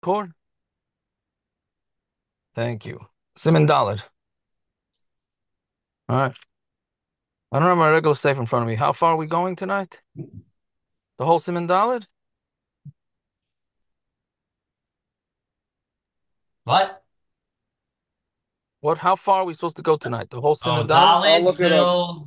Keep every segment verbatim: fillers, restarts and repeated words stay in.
Cord? Thank you. Siman Dalet. All right. I don't have my regular safe in front of me. How far are we going tonight? The whole Siman Dalet? What? What? How far are we supposed to go tonight? The whole Siman Oh, Dalet? I'll Dalit look it up. till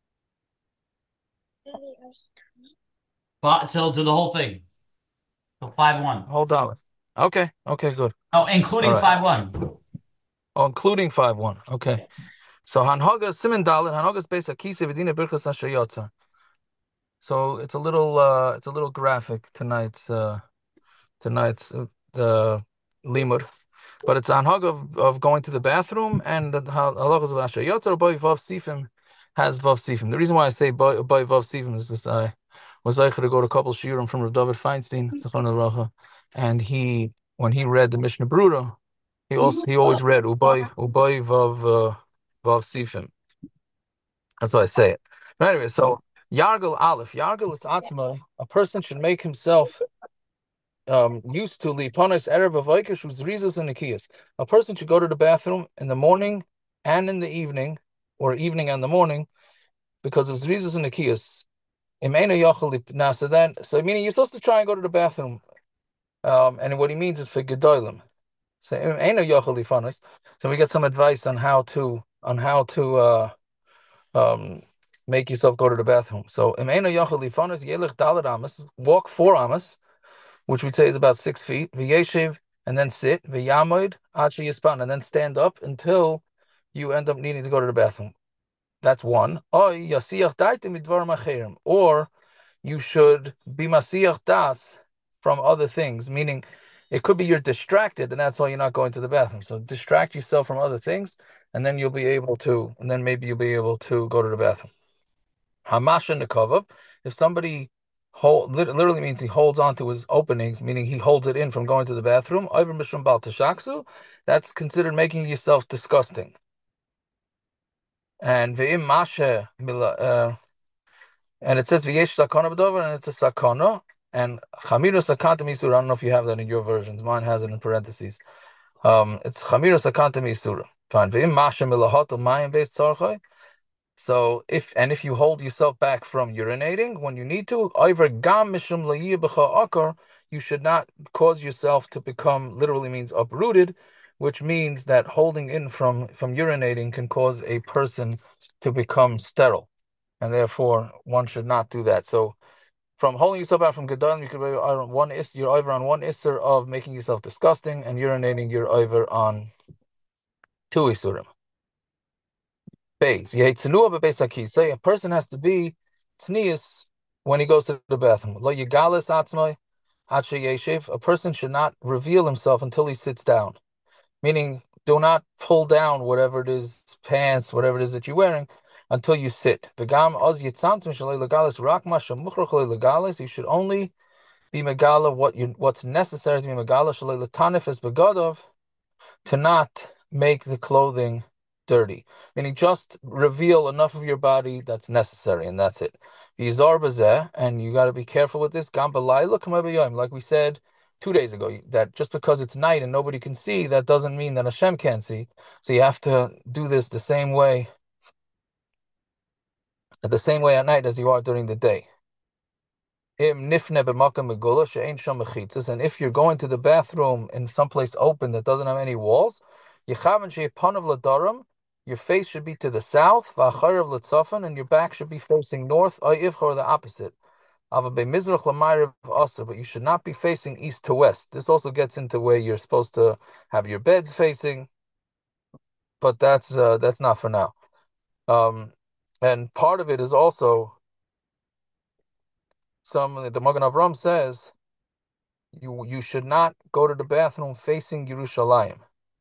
fi- till to the whole thing. Till five one. Whole Dalet. Okay. Okay, good. Oh, All including right. five one. Oh, including five one. Okay. So Hanhaga Siman Dalet, Hanhaga's based on Kisi Vidina Birchas Hashayotza. So it's a little uh it's a little graphic tonight's uh tonight's uh, the limud. But it's on hug of, of going to the bathroom, and the halachas of Asher Yotzar by Vav Sifim has Vav Sifim. The reason why I say by, by Vav Sifim is this: I was like to go to a couple shiurim from Rav David Feinstein, Zechron Racha, and he when he read the Mishnah Brura, he also he always read Ubay Ubay Vav uh, Vav Sifim. That's why I say it. But anyway, so Yargul Aleph, Yargul is Atma. A person should make himself um, used to lipanos erev avokish was rizos and nikiyas. A person should go to the bathroom in the morning and in the evening, or evening and the morning, because of rizos and nikiyas. Imena yochel now, so then, so meaning you're supposed to try and go to the bathroom, um, and what he means is for gedolim. So imena yochel lipanos. So we get some advice on how to on how to uh, um, make yourself go to the bathroom. So imena yochel lipanos yelech dalad amas, walk four amas, which we say is about six feet, v'yeshiv, and then sit, v'yamoid, achi yispan, and then stand up until you end up needing to go to the bathroom. That's one. Or yasiach daitim midvarim acherim, or you should be masiach das from other things, meaning it could be you're distracted, and that's why you're not going to the bathroom. So distract yourself from other things, and then you'll be able to, and then maybe you'll be able to go to the bathroom. Hamasha nekavav, if somebody hold literally means he holds on to his openings, meaning he holds it in from going to the bathroom. Over mishum bal tashaksu, that's considered making yourself disgusting. And ve'im masha mila, uh, and it says v'yesh sakana b'dover, and it's a sakana. And chamira sakanta misura. I don't know if you have that in your versions. Mine has it in parentheses. Um, it's chamira sakanta misura. Fine. Ve'im masha milahato mayim based tzarchai. So if and if you hold yourself back from urinating when you need to, either gam mishum b'cha akar, you should not cause yourself to become literally means uprooted, which means that holding in from from urinating can cause a person to become sterile, and therefore one should not do that. So from holding yourself back from gedalim, you could be on one is you're either on one isser of making yourself disgusting, and urinating you're either on two isurim. Base. Say a person has to be tznius when he goes to the bathroom. Lo yigalis atzmai yeshiv. A person should not reveal himself until he sits down. Meaning, do not pull down whatever it is, pants, whatever it is that you're wearing, until you sit. V'gam oz yitzantim shalei legalis rak ma shemuchrach legalis. You should only be megala what you what's necessary to be megala shalei letanif es begadov, to not make the clothing dirty, meaning just reveal enough of your body that's necessary, and that's it. And you got to be careful with this. Like we said two days ago, that just because it's night and nobody can see, that doesn't mean that Hashem can't see. So you have to do this the same way, the same way at night as you are during the day. And if you're going to the bathroom in someplace open that doesn't have any walls, your face should be to the south, and your back should be facing north, or the opposite. But you should not be facing east to west. This also gets into where you're supposed to have your beds facing, but that's uh, that's not for now. Um, and part of it is also some the Magen Avram says you you should not go to the bathroom facing Yerushalayim.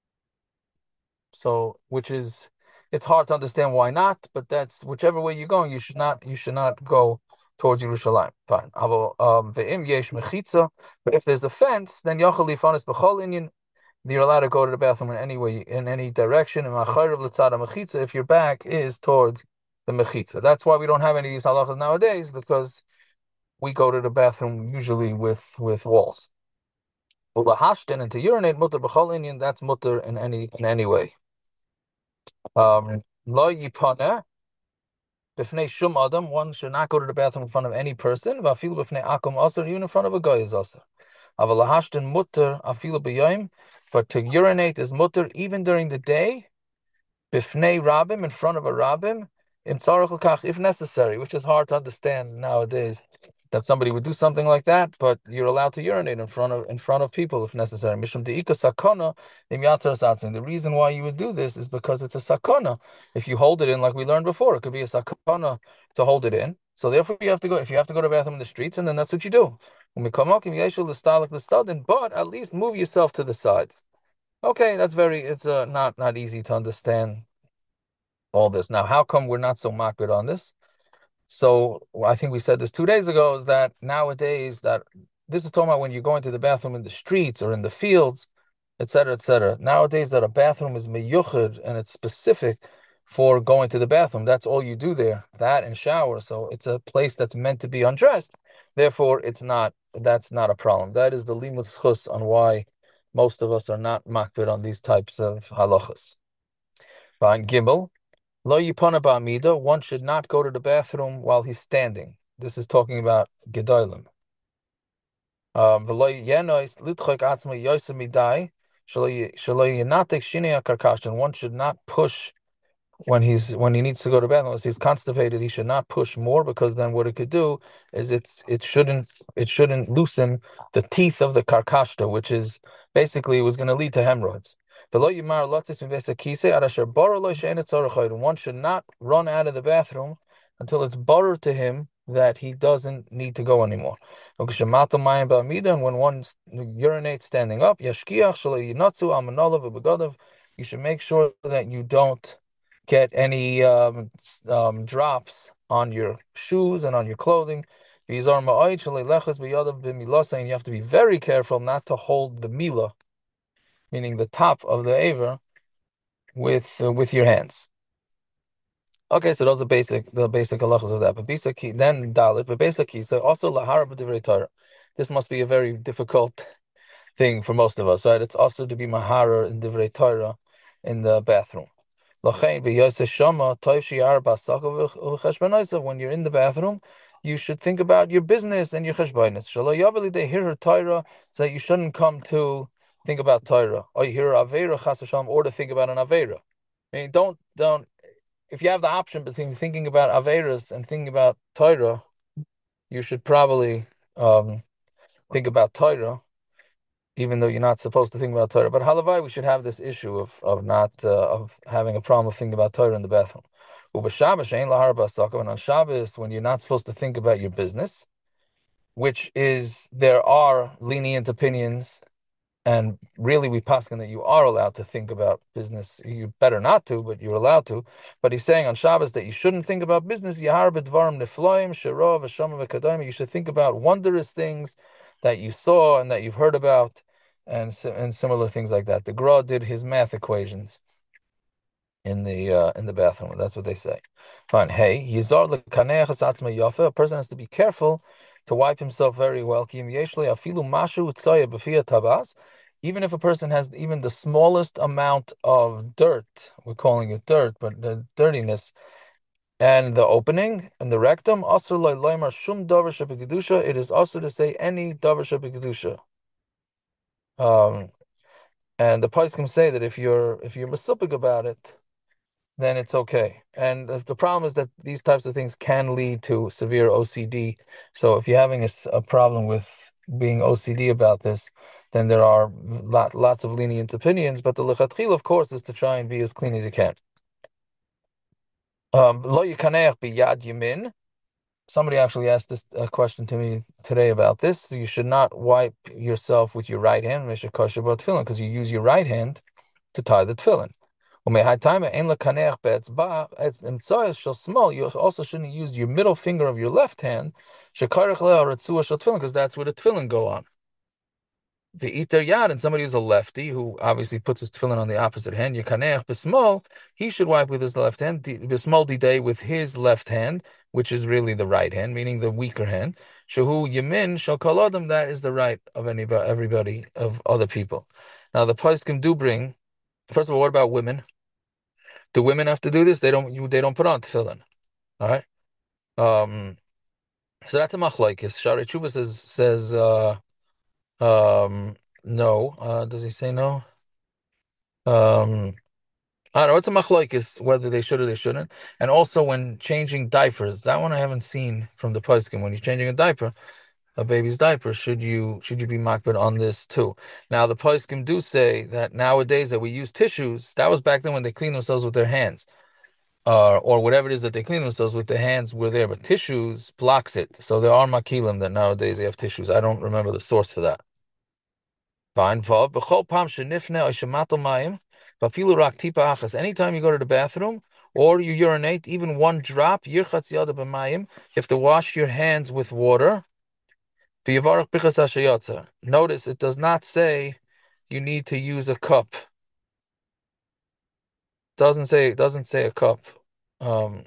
So, which is, it's hard to understand why not, but that's whichever way you're going, you should not you should not go towards Yerushalayim. Fine. Um, ve'im yesh mechitza, but if there's a fence, then yachal lifanis b'chol inyan. You're allowed to go to the bathroom in any way, in any direction. And machayrav l'tzad mechitza, if your back is towards the mechitza. That's why we don't have any of these halachas nowadays, because we go to the bathroom usually with with walls. Ulahashtin, and to urinate mutter b'chol inyan, that's mutter in any in any way. Um, Lo yipana b'fnei shum adam, one should not go to the bathroom in front of any person. V'afilu b'fnei akum asur, even in front of a guy is asur. Avalahashtin mutter afilu b'yoyim, for to urinate is mutter even during the day. Bifnei Rabbim, in front of a Rabbim, in Tzarech L'kach, if necessary, which is hard to understand nowadays, that somebody would do something like that, but you're allowed to urinate in front of in front of people if necessary. Mishum de'ika sakana im yatzar satzin. The reason why you would do this is because it's a sakana. If you hold it in, like we learned before, it could be a sakana to hold it in. So therefore, you have to go. If you have to go to the bathroom in the streets, and then that's what you do. When we come up, but at least move yourself to the sides. Okay, that's very. It's uh, not not easy to understand all this. Now, how come we're not so makbid on this? So I think we said this two days ago, is that nowadays that this is talking about when you're going to the bathroom in the streets or in the fields, et cetera, et cetera. Nowadays that a bathroom is meyuchad and it's specific for going to the bathroom. That's all you do there, that and shower. So it's a place that's meant to be undressed. Therefore, it's not. That's not a problem. That is the limud schus on why most of us are not makbid on these types of halachas. Fine, Gimel. Lo yipana ba'amida, one should not go to the bathroom while he's standing. This is talking about gedolim. Um, V'lo yenois litchok atzma yosem midai, shelo yenatek shinei akarkashin. One should not push when he's when he needs to go to bed, unless he's constipated. He should not push more, because then what it could do is it's it shouldn't it shouldn't loosen the teeth of the karkashta, which is basically was going to lead to hemorrhoids. One should not run out of the bathroom until it's borrowed to him that he doesn't need to go anymore. And when one urinates standing up, you should make sure that you don't get any um, um, drops on your shoes and on your clothing. And you have to be very careful not to hold the mila, meaning the top of the aver, with uh, with your hands. Okay, so those are basic the basic halachas of that. But basic then dalit, but basic so also lahara b'divrei Torah. This must be a very difficult thing for most of us, right? It's also to be mahara in divrei Torah in the bathroom. When you're in the bathroom, you should think about your business and your cheshbonis. They hear Torah, so that you shouldn't come to think about Torah, or you hear Aveira Chas v'shalom, or to think about an Aveira. I mean, don't don't. If you have the option between thinking about Aveiras and thinking about Torah, you should probably um, think about Torah, even though you're not supposed to think about Torah. But halavai, we should have this issue of of not uh, of having a problem of thinking about Torah in the bathroom. And on Shabbos, when you're not supposed to think about your business, which is there are lenient opinions, and really we paskin that you are allowed to think about business. You better not to, but you're allowed to. But he's saying on Shabbos that you shouldn't think about business. You should think about wondrous things that you saw and that you've heard about, and and similar things like that. The Gra did his math equations in the uh, in the bathroom. That's what they say. Fine. Hey, yizar l'kaneach asatzma yafa. A person has to be careful to wipe himself very well. Ki im yeshli afilu mashu utzaya b'fiyat tabas. Even if a person has even the smallest amount of dirt, we're calling it dirt, but the dirtiness, and the opening and the rectum, asur loymar shum davar shebekedusha. It is also to say any davar shebekedusha. Um, and the poskim say that if you're if you're masupik about it, then it's okay. And the problem is that these types of things can lead to severe O C D. So if you're having a, a problem with being O C D about this, then there are lot, lots of lenient opinions. But the lechatchil, of course, is to try and be as clean as you can. Um, Lo yikaneach biyad yamin. Somebody actually asked this a question to me today about this. You should not wipe yourself with your right hand, because you use your right hand to tie the tefillin. You also shouldn't use your middle finger of your left hand, because that's where the tefillin go on. the iter yad, and somebody who's a lefty who obviously puts his tefillin on the opposite hand, Yekaneach b'smol, he should wipe with his left hand, b'smol diday with his left hand, which is really the right hand, meaning the weaker hand. Shehu yamin shall call adam, that is the right of anybody, everybody, of other people. Now the poskim do bring. First of all, what about women? Do women have to do this? They don't. You, they don't put on tefillin. All right. Um. So that's a machlokes. Shari Tshuva says says uh um no. Uh, does he say no? Um. I don't know. It's a machlokes whether they should or they shouldn't. And also when changing diapers, that one I haven't seen from the poskim. When you're changing a diaper, a baby's diaper, should you should you be makbid on this too? Now the poskim do say that nowadays that we use tissues. That was back then when they clean themselves with their hands. Uh, or whatever it is that they clean themselves with, their hands were there, but tissues blocks it. So there are makilim that nowadays they have tissues. I don't remember the source for that. Fine. Vav, b'chol pam shenifne or shematel mayim, v'afilu rak tipa achas. Anytime you go to the bathroom or you urinate, even one drop, yirchatz yada b'mayim, you have to wash your hands with water. V'yavarach bichas hashayotza. Notice it does not say you need to use a cup. Doesn't say it doesn't say a cup. Um,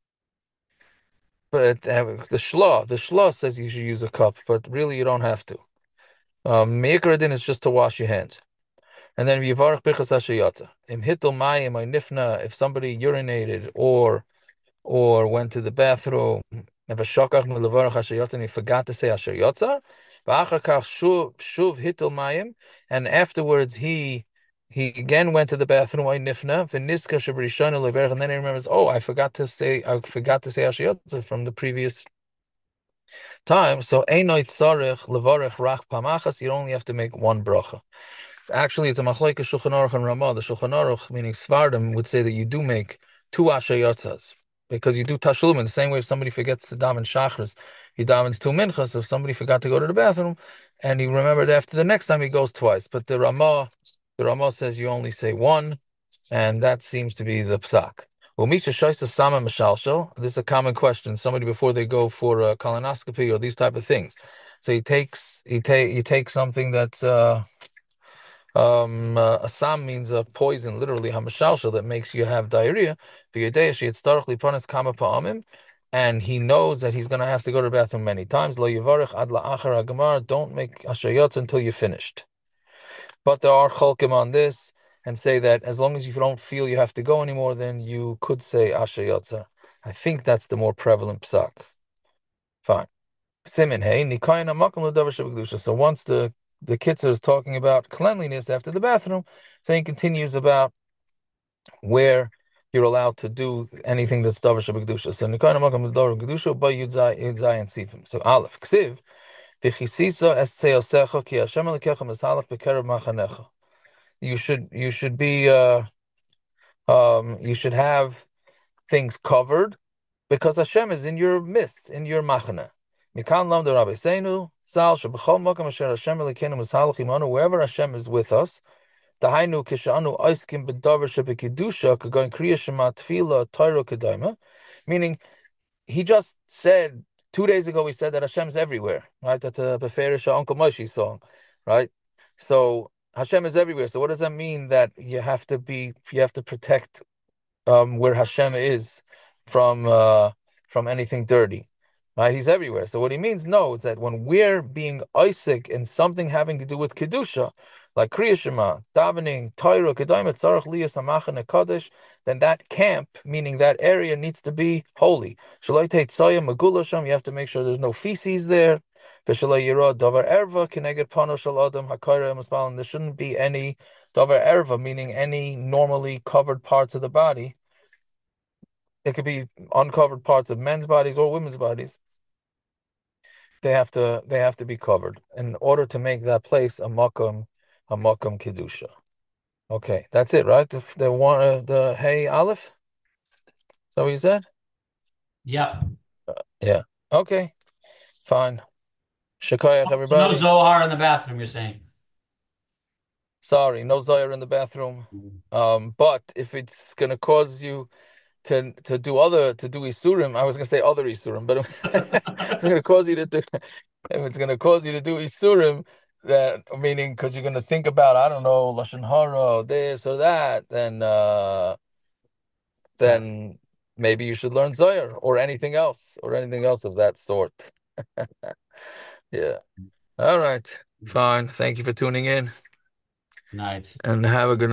But uh, the shlah, the shlah says you should use a cup, but really you don't have to. Um, Me'ikar din is just to wash your hands. And then v'yivarach birchas hashayatza. Im hitul mayim or nifna, if somebody urinated or or went to the bathroom, if a shakach milavarach hashayatza and he forgot to say hashayatza, v'achar kach shuv shuv hitul mayim, and afterwards he he again went to the bathroom or nifna v'niska shabrishana leverach, and then he remembers, oh, I forgot to say I forgot to say hashayatza from the previous time. So Einoi Tzarech Levarech Rach Pamachas, you only have to make one bracha. Actually, it's a machlokes Shulchan Aruch and Ramah. The Shulchan Aruch, meaning Svardim, would say that you do make two ashayotzas because you do tashlumin the same way. If somebody forgets to daven shachris, he davens two minchas. So if somebody forgot to go to the bathroom and he remembered after the next time, he goes twice. But the Ramah, the Ramah says you only say one, and that seems to be the psak. Well, Misha Shaisa Sama Mashalshal, this is a common question. Somebody before they go for a colonoscopy or these type of things. So he takes he take he takes something that's uh um uh, a sam means a poison, literally hamashalshal, that makes you have diarrhea. And he knows that he's gonna have to go to the bathroom many times. Lo yivarich ad la'achar hagamar, don't make ashayot until you're finished. But there are chalkim on this and say that as long as you don't feel you have to go anymore, then you could say Asha. I think that's the more prevalent psak. Fine. Simin hey nikayin hamakom l'davar shebekdusha. So once the the kitzur is talking about cleanliness after the bathroom, so he continues about where you're allowed to do anything that's davar shebekdusha. So nikayin hamakom l'davar shebekdusha by yudzai yudzai and sifim. So aleph ksiv. You should you should be uh um you should have things covered because Hashem is in your midst, in your machana. Wherever Hashem is with us, meaning he just said two days ago. He said that Hashem's everywhere, right? That's a Beferish Uncle Moshe song, right? So Hashem is everywhere. So what does that mean? That you have to be, you have to protect um, where Hashem is from uh, from anything dirty, right? He's everywhere. So what he means, no, it's that when we're being Isaac in something having to do with kedusha, like Kriya Shema, davening, Torah, Kedaimet, Tzarech, Liyas, Hamachan, Kadosh, then that camp, meaning that area, needs to be holy. Shalai Teit Tzayim, Megulasham, you have to make sure there's no feces there. V'shalai Yirah, Davar Erva, Keneged Pano Shal Adam, Hakayra, Masmal, and there shouldn't be any Davar Erva, meaning any normally covered parts of the body. It could be uncovered parts of men's bodies or women's bodies. They have to they have to be covered in order to make that place a makom a makom kedusha. Okay, that's it, right? The, the one uh, the hey aleph. Is that what you said? Yep. Yeah. Okay. Fine. Shakayach, So no everybody. Zohar in the bathroom, you're saying? Sorry, no Zohar in the bathroom. Um, but if it's gonna cause you to to do other to do isurim, I was gonna say other isurim, but if it's gonna cause you to do if it's gonna cause you to do isurim, that meaning because you're gonna think about, I don't know, lashon hara, this or that, then uh, Right. then maybe you should learn Zohar or anything else or anything else of that sort. Yeah. All right. Fine. Thank you for tuning in Nice. and have a good night.